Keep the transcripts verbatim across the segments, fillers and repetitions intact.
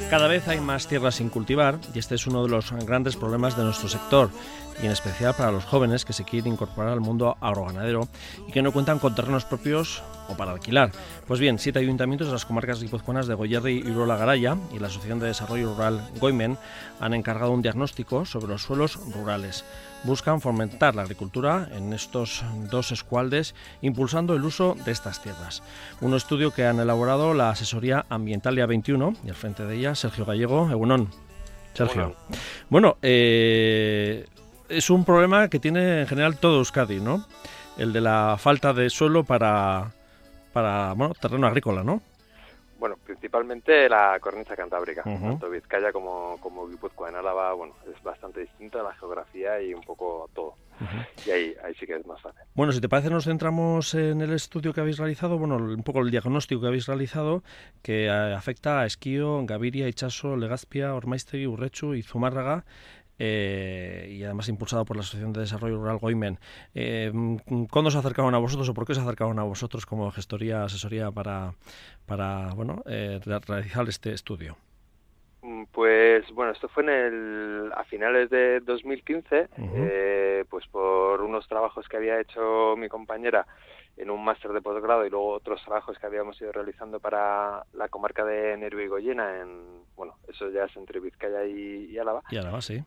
Cada vez hay más tierras sin cultivar y este es uno de los grandes problemas de nuestro sector, y en especial para los jóvenes que se quieren incorporar al mundo agroganadero y que no cuentan con terrenos propios o para alquilar. Pues bien, siete ayuntamientos de las comarcas guipuzcoanas de Goierri y Urola Garaya y la Asociación de Desarrollo Rural Goimen han encargado un diagnóstico sobre los suelos rurales. Buscan fomentar la agricultura en estos dos escualdes, impulsando el uso de estas tierras. Un estudio que han elaborado la asesoría Ambientalia veintiuno y al frente de ella Sergio Gallego. Egunon. Sergio. Bueno, eh, es un problema que tiene en general todo Euskadi, ¿no? El de la falta de suelo para, para bueno, terreno agrícola, ¿no? Bueno, principalmente la cornisa cantábrica, Uh-huh. tanto Vizcaya como, como Guipúzcoa. En Álava, bueno, es bastante distinta la geografía y un poco todo. Uh-huh. Y ahí, ahí sí que es más fácil. Bueno, si te parece, nos centramos en el estudio que habéis realizado, bueno, un poco el diagnóstico que habéis realizado, que afecta a Esquío, Gaviria, Itxaso, Legazpia, Ormaiztegi, Urretxu y Zumárraga, eh, y además impulsado por la Asociación de Desarrollo Rural Goimen. Eh, ¿Cuándo se acercaron a vosotros o por qué se acercaron a vosotros como gestoría, asesoría para, para bueno, eh, realizar este estudio? Pues bueno, esto fue en el a finales de dos mil quince, uh-huh. eh, pues por unos trabajos que había hecho mi compañera en un máster de posgrado y luego otros trabajos que habíamos ido realizando para la comarca de Nervión y Goyena, en, bueno, eso ya es entre Vizcaya y, y Álava. Y Álava, sí.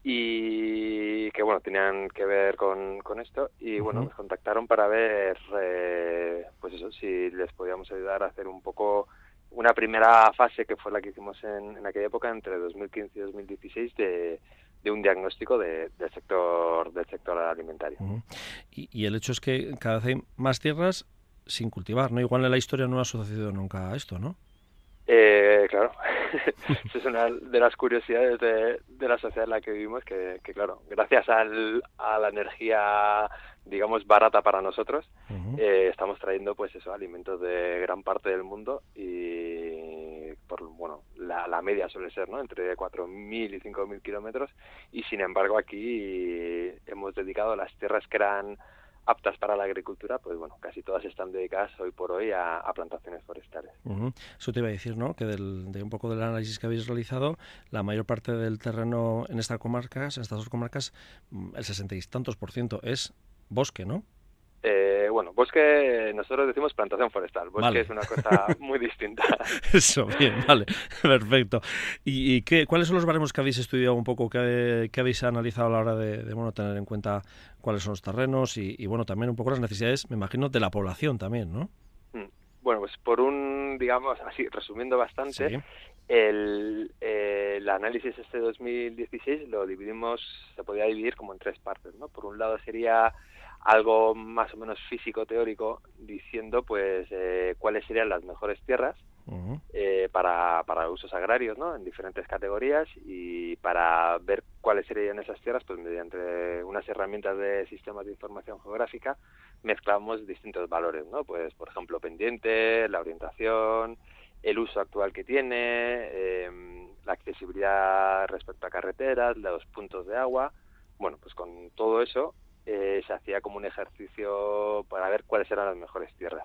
Y que bueno, tenían que ver con, con esto y bueno, uh-huh. nos contactaron para ver, eh, pues eso, si les podíamos ayudar a hacer un poco una primera fase que fue la que hicimos en, en aquella época entre dos mil quince y dos mil dieciséis de, de un diagnóstico de, del sector del sector alimentario. Uh-huh. y, y el hecho es que cada vez hay más tierras sin cultivar, ¿no? Igual en la historia no ha sucedido nunca esto, ¿no? Eh, claro, esa es una de las curiosidades de, de la sociedad en la que vivimos, que, que claro, gracias al, a la energía, digamos, barata para nosotros, uh-huh. eh, estamos trayendo, pues eso, alimentos de gran parte del mundo y, por bueno, la, la media suele ser, ¿no?, entre cuatro mil y cinco mil kilómetros, y sin embargo aquí hemos dedicado las tierras que eran aptas para la agricultura, pues bueno, casi todas están dedicadas hoy por hoy a, a plantaciones forestales. Uh-huh. Eso te iba a decir, ¿no?, que del, de un poco del análisis que habéis realizado, la mayor parte del terreno en estas comarcas, en estas dos comarcas, el sesenta y tantos por ciento es bosque, ¿no? Eh, bueno, bosque, nosotros decimos plantación forestal, bosque vale. Es una cosa muy distinta. Eso, bien, vale, perfecto. ¿Y, y qué, cuáles son los baremos que habéis estudiado un poco, que, que habéis analizado a la hora de, de bueno, tener en cuenta cuáles son los terrenos y, y, bueno, también un poco las necesidades, me imagino, de la población también, ¿no? Bueno, pues por un, digamos, así, resumiendo bastante, sí. el, eh, el análisis este dos mil dieciséis lo dividimos, se podía dividir como en tres partes, ¿no? Por un lado sería algo más o menos físico-teórico, diciendo pues eh, cuáles serían las mejores tierras uh-huh. eh, para, para usos agrarios, ¿no?, en diferentes categorías, y para ver cuáles serían esas tierras, pues mediante unas herramientas de sistemas de información geográfica mezclamos distintos valores, ¿no? Pues por ejemplo pendiente, la orientación, el uso actual que tiene, eh, la accesibilidad respecto a carreteras, los puntos de agua. Bueno, pues con todo eso Eh, se hacía como un ejercicio para ver cuáles eran las mejores tierras.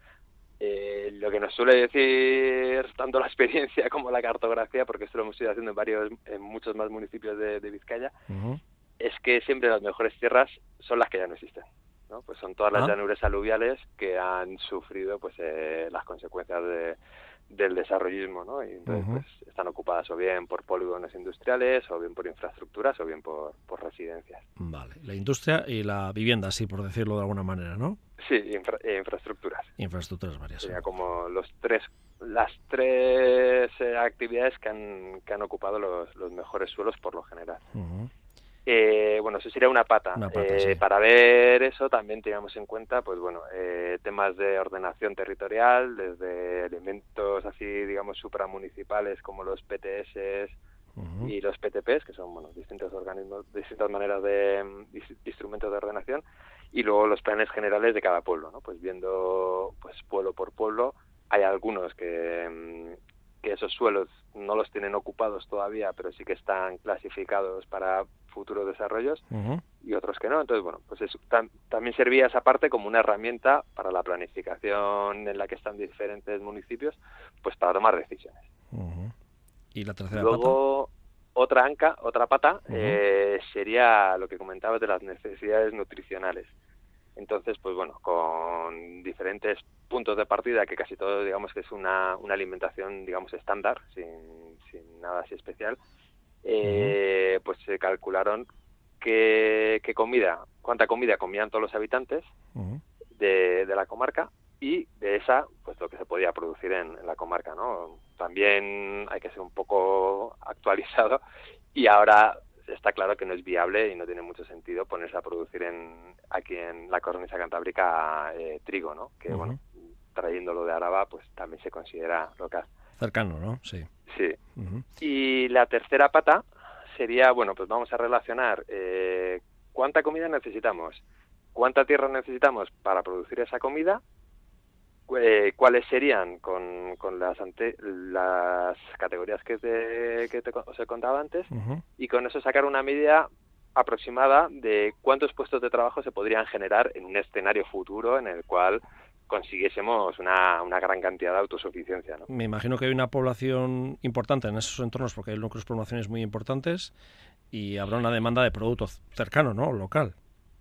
Eh, lo que nos suele decir tanto la experiencia como la cartografía, porque esto lo hemos ido haciendo en varios, en muchos más municipios de, de Vizcaya, uh-huh. es que siempre las mejores tierras son las que ya no existen, ¿no? Pues son todas las ¿Ah? llanuras aluviales que han sufrido pues eh, las consecuencias de, del desarrollismo, ¿no? Y entonces uh-huh. pues están ocupadas o bien por polígonos industriales, o bien por infraestructuras, o bien por, por residencias. Vale, la industria y la vivienda, sí, por decirlo de alguna manera, ¿no? Sí, infra, eh, infraestructuras. Infraestructuras varias. Sería como los tres, las tres eh, actividades que han, que han ocupado los, los mejores suelos por lo general. Uh-huh. Eh, bueno, eso sería una pata. Una pata eh, sí. Para ver eso también teníamos en cuenta, pues bueno, eh, temas de ordenación territorial, desde elementos así, digamos, supramunicipales como los P T S uh-huh. y los P T Ps, que son, bueno, distintos organismos, distintas maneras de, de instrumentos de ordenación, y luego los planes generales de cada pueblo, ¿no? Pues viendo, pues pueblo por pueblo, hay algunos que que esos suelos no los tienen ocupados todavía, pero sí que están clasificados para futuros desarrollos, uh-huh. y otros que no. Entonces, bueno, pues eso, tam, también servía esa parte como una herramienta para la planificación en la que están diferentes municipios, pues para tomar decisiones. Uh-huh. ¿Y la tercera Luego, pata? otra anca, otra pata, Uh-huh. eh, sería lo que comentabas de las necesidades nutricionales. Entonces, pues bueno, con diferentes puntos de partida, que casi todo digamos que es una, una alimentación, digamos, estándar, sin, sin nada así especial, eh, uh-huh. pues se calcularon qué, qué comida, cuánta comida comían todos los habitantes uh-huh. de, de la comarca, y de esa, pues lo que se podía producir en, en la comarca, ¿no? También hay que ser un poco actualizado, y ahora está claro que no es viable y no tiene mucho sentido ponerse a producir en aquí en la cornisa cantábrica eh, trigo, ¿no? Que, uh-huh. bueno, trayéndolo de Araba, pues también se considera local. Cercano, ¿no? Sí. Sí. Uh-huh. Y la tercera pata sería, bueno, pues vamos a relacionar eh, cuánta comida necesitamos, cuánta tierra necesitamos para producir esa comida, eh, cuáles serían con, con las ante, las categorías que te, que te os he contado antes, uh-huh. y con eso sacar una medida aproximada de cuántos puestos de trabajo se podrían generar en un escenario futuro en el cual consiguiésemos una, una gran cantidad de autosuficiencia, ¿no? Me imagino que hay una población importante en esos entornos porque hay núcleos poblaciones muy importantes y habrá una demanda de producto cercano, ¿no? Local.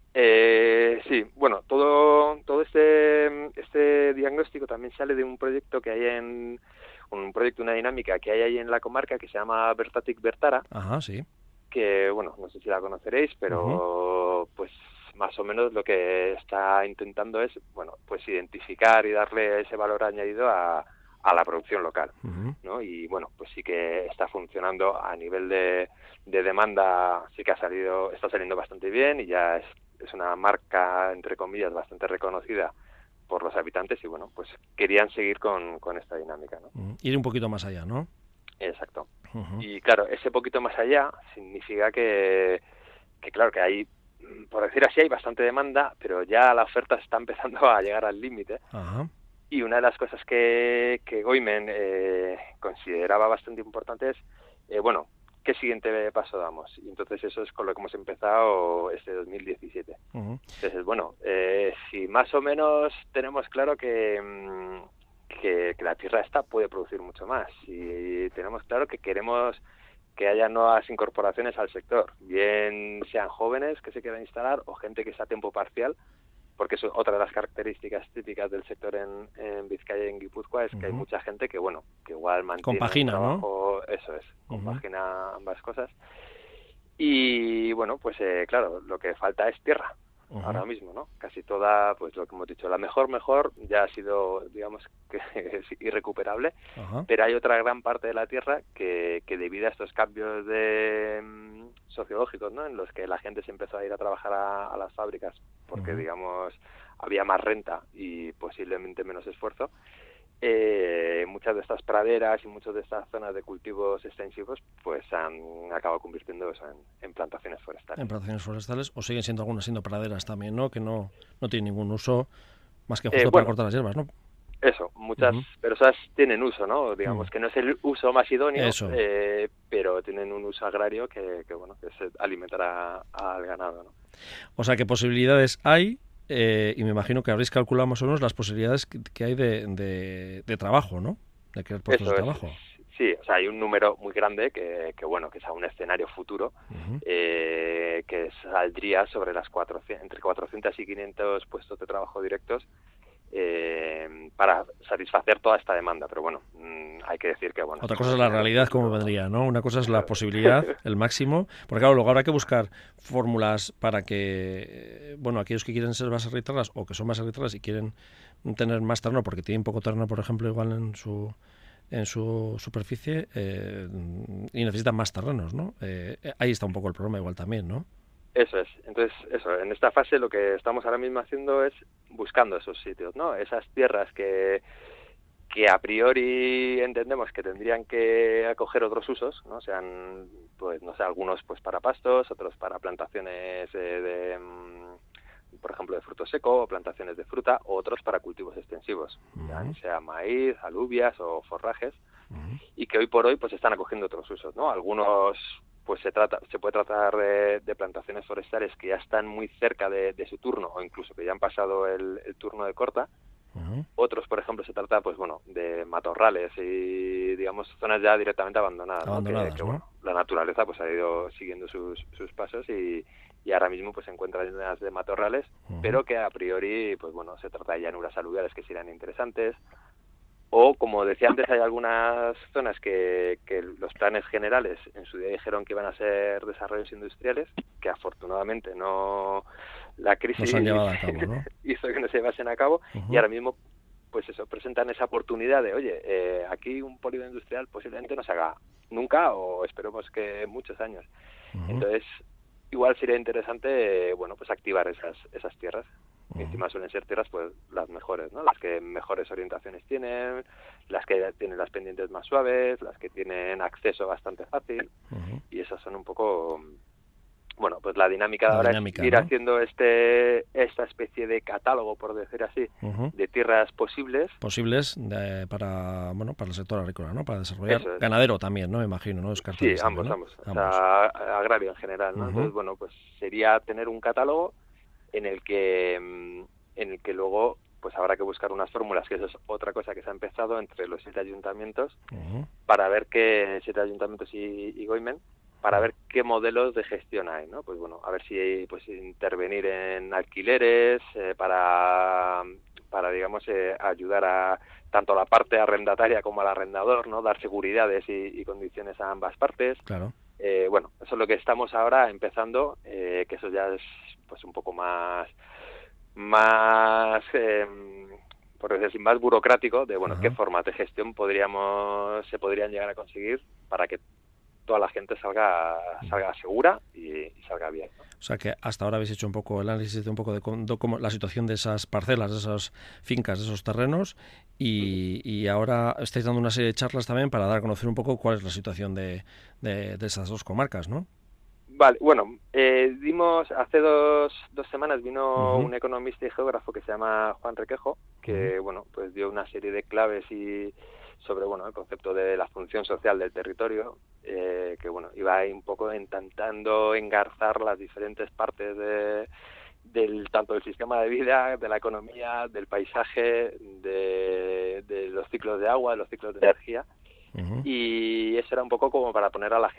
Eh, sí, bueno, todo todo este este diagnóstico también sale de un proyecto que hay en un proyecto, una dinámica que hay ahí en la comarca que se llama Bertatik Bertara. Ajá, sí. Que, bueno, no sé si la conoceréis, pero uh-huh. pues más o menos lo que está intentando es, bueno, pues identificar y darle ese valor añadido a, a la producción local, uh-huh. ¿no? Y bueno, pues sí que está funcionando a nivel de, de demanda, sí que ha salido, está saliendo bastante bien y ya es, es una marca, entre comillas, bastante reconocida por los habitantes y bueno, pues querían seguir con, con esta dinámica, ¿no? Uh-huh. Ir un poquito más allá, ¿no? Exacto. Uh-huh. Y claro, ese poquito más allá significa que, que, claro, que hay, por decir así, hay bastante demanda, pero ya la oferta está empezando a llegar al límite. Uh-huh. Y una de las cosas que, que Goimen eh, consideraba bastante importante es, eh, bueno, ¿qué siguiente paso damos? Y entonces eso es con lo que hemos empezado este dos mil diecisiete. Uh-huh. Entonces, bueno, eh, si más o menos tenemos claro que... Mmm, Que, que la tierra esta puede producir mucho más y tenemos claro que queremos que haya nuevas incorporaciones al sector, bien sean jóvenes que se quieran instalar o gente que sea a tiempo parcial, porque es otra de las características típicas del sector en, en Vizcaya y en Guipúzcoa, es que uh-huh. hay mucha gente que, bueno, que igual mantiene compagina, un trabajo, ¿no? Eso es, compagina uh-huh. ambas cosas. Y bueno, pues eh, claro, lo que falta es tierra. Uh-huh. Ahora mismo, ¿no? Casi toda, pues lo que hemos dicho, la mejor, mejor ya ha sido, digamos, que es irrecuperable, uh-huh. pero hay otra gran parte de la tierra que, que debido a estos cambios de um, sociológicos, ¿no? En los que la gente se empezó a ir a trabajar a, a las fábricas porque, uh-huh. digamos, había más renta y posiblemente menos esfuerzo, eh, muchas de estas praderas y muchas de estas zonas de cultivos extensivos pues han acabado convirtiéndose en, en plantaciones forestales. En plantaciones forestales, o siguen siendo algunas siendo praderas también, ¿no? Que no, no tienen ningún uso más que justo eh, bueno, para cortar las hierbas, ¿no? Eso, muchas uh-huh. personas tienen uso, ¿no? Digamos uh-huh. que no es el uso más idóneo, eh, pero tienen un uso agrario que, que bueno, que es alimentar a, al ganado, ¿no? O sea, que posibilidades hay. Eh, y me imagino que habréis calculado más o menos las posibilidades que, que hay de, de, de trabajo, ¿no? De crear puestos Eso de es. trabajo. Sí, o sea, hay un número muy grande que, que bueno, que es a un escenario futuro, uh-huh. eh, que saldría sobre las cuatrocientos, entre cuatrocientos y quinientos puestos de trabajo directos eh, para satisfacer toda esta demanda. Pero bueno, mmm, hay que decir que, bueno... Otra cosa es la realidad, cómo vendría, ¿no? Una cosa es la posibilidad, el máximo, porque claro, luego habrá que buscar fórmulas para que, bueno, aquellos que quieren ser más arbitrarias o que son más arbitrarias y quieren tener más terreno, porque tienen poco terreno, por ejemplo, igual en su... en su superficie eh, y necesitan más terrenos, ¿no? Eh, ahí está un poco el problema igual también, ¿no? Eso es. Entonces, eso, en esta fase lo que estamos ahora mismo haciendo es buscando esos sitios, ¿no? Esas tierras que, que a priori entendemos que tendrían que acoger otros usos, ¿no? Sean, pues, no sé, algunos pues para pastos, otros para plantaciones eh, de... por ejemplo, de fruto seco o plantaciones de fruta, o otros para cultivos extensivos, uh-huh. ya sea maíz, alubias o forrajes, uh-huh. y que hoy por hoy pues están acogiendo otros usos, ¿no? Algunos pues se trata se puede tratar de, de plantaciones forestales que ya están muy cerca de, de su turno o incluso que ya han pasado el, el turno de corta Uh-huh. Otros, por ejemplo, se trata, pues bueno, de matorrales y, digamos, zonas ya directamente abandonadas, abandonadas, ¿no? Que, que ¿no? bueno, la naturaleza pues ha ido siguiendo sus, sus pasos y, y ahora mismo pues se encuentran llenas de matorrales, uh-huh. pero que a priori, pues bueno, se trata de llanuras aluviales que serían interesantes. O, como decía antes, hay algunas zonas que, que los planes generales en su día dijeron que iban a ser desarrollos industriales, que afortunadamente no, la crisis no se han llevado a cabo, ¿no? hizo que no se llevasen a cabo, uh-huh. y ahora mismo pues eso, presentan esa oportunidad de, oye, eh, aquí un polígono industrial posiblemente no se haga nunca o esperemos que muchos años. Uh-huh. Entonces, igual sería interesante, eh, bueno, pues activar esas, esas tierras. Y encima suelen ser tierras pues las mejores, ¿no? Las que mejores orientaciones tienen, las que tienen las pendientes más suaves, las que tienen acceso bastante fácil, uh-huh. y esas son un poco, bueno, pues la dinámica la de ahora dinámica, es ir, ¿no?, haciendo este esta especie de catálogo, por decir así, uh-huh. de tierras posibles. Posibles de, para, bueno, para el sector agrícola, ¿no? Para desarrollar es. ganadero también, ¿no? Me imagino, ¿no? Sí, ambos, ¿no? ambos, ambos. O sea, agrario en general, ¿no? Uh-huh. Entonces, bueno, pues sería tener un catálogo en el que en el que luego pues habrá que buscar unas fórmulas, que eso es otra cosa que se ha empezado entre los siete ayuntamientos, uh-huh. para ver qué siete ayuntamientos y, y Goimen, para ver qué modelos de gestión hay, ¿no? Pues bueno, a ver si pues intervenir en alquileres eh, para para digamos eh, ayudar a tanto a la parte arrendataria como al arrendador, ¿no? Dar seguridades y, y condiciones a ambas partes. Claro. Eh, bueno, eso es lo que estamos ahora empezando, eh, que eso ya es pues un poco más más eh, por decir así, más burocrático, de bueno, uh-huh. qué formas de gestión podríamos se podrían llegar a conseguir para que toda la gente salga salga segura y, y salga bien, ¿no? O sea que hasta ahora habéis hecho un poco el análisis de un poco de cómo la situación de esas parcelas, de esas fincas, de esos terrenos, y, y ahora estáis dando una serie de charlas también para dar a conocer un poco cuál es la situación de, de, de esas dos comarcas, ¿no? Vale, bueno, eh, dimos, hace dos, dos semanas vino uh-huh. un economista y geógrafo que se llama Juan Requejo, que uh-huh. bueno, pues dio una serie de claves y sobre bueno el concepto de la función social del territorio, eh, que bueno iba ahí un poco intentando engarzar las diferentes partes de del tanto del sistema de vida, de la economía, del paisaje, de, de los ciclos de agua, de los ciclos de energía. Uh-huh. Y eso era un poco como para poner a la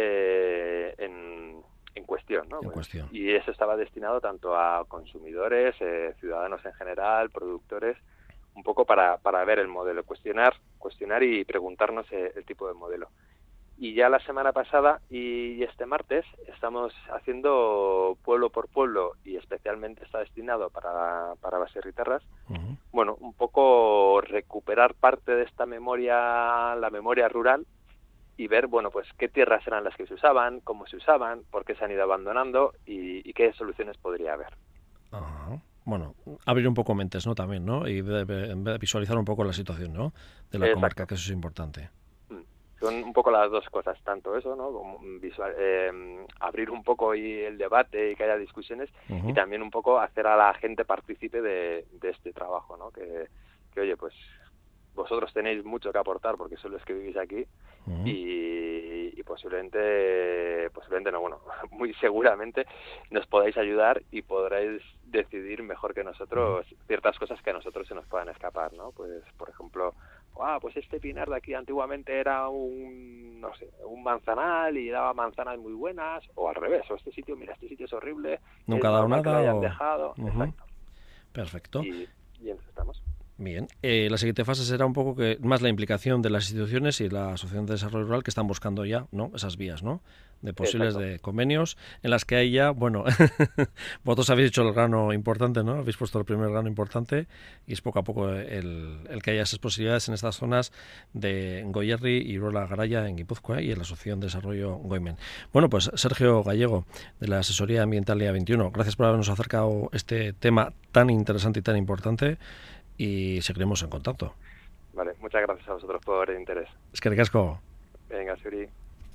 gente en, en cuestión, ¿no? En cuestión. Y eso estaba destinado tanto a consumidores, eh, ciudadanos en general, productores, un poco para, para ver el modelo, cuestionar, cuestionar y preguntarnos el, el tipo de modelo. Y ya la semana pasada y este martes estamos haciendo pueblo por pueblo, y especialmente está destinado para, para Baserritarras, uh-huh. bueno, un poco recuperar parte de esta memoria, la memoria rural, y ver, bueno, pues qué tierras eran las que se usaban, cómo se usaban, por qué se han ido abandonando y, y qué soluciones podría haber. Uh-huh. Bueno, abrir un poco mentes, ¿no? También, ¿no? Y de, de, de visualizar un poco la situación, ¿no? De la Exacto. comarca, que eso es importante. Son un poco las dos cosas, tanto eso, ¿no? Como visual, eh, abrir un poco y el debate y que haya discusiones, uh-huh. y también un poco hacer a la gente partícipe de, de este trabajo, ¿no? Que, que, oye, pues vosotros tenéis mucho que aportar porque sois los que vivís aquí, uh-huh. y, y posiblemente, posiblemente no, bueno, muy seguramente nos podáis ayudar y podréis decidir mejor que nosotros uh-huh. ciertas cosas que a nosotros se nos puedan escapar, ¿no? Pues, por ejemplo, ah, pues este pinar de aquí antiguamente era un, no sé, un manzanal y daba manzanas muy buenas, o al revés, o este sitio, mira, este sitio es horrible, nunca ha dado nada, que lo hayan o... dejado. Uh-huh. Exacto. Perfecto. Y, y en eso estamos. Bien, eh, la siguiente fase será un poco que más la implicación de las instituciones y la Asociación de Desarrollo Rural, que están buscando ya, ¿no?, esas vías, ¿no?, de posibles Exacto. de convenios, en las que hay ya, bueno, vosotros habéis hecho el grano importante, ¿no?, habéis puesto el primer grano importante, y es poco a poco el, el que haya esas posibilidades en estas zonas de Goierri y Urola Garaya en Guipúzcoa y en la Asociación de Desarrollo Goimen. Bueno, pues Sergio Gallego, de la Asesoría Ambiental I A veintiuno, gracias por habernos acercado este tema tan interesante y tan importante, y seguiremos en contacto. Vale, muchas gracias a vosotros por el interés. Es que ricasco. Venga, Suri.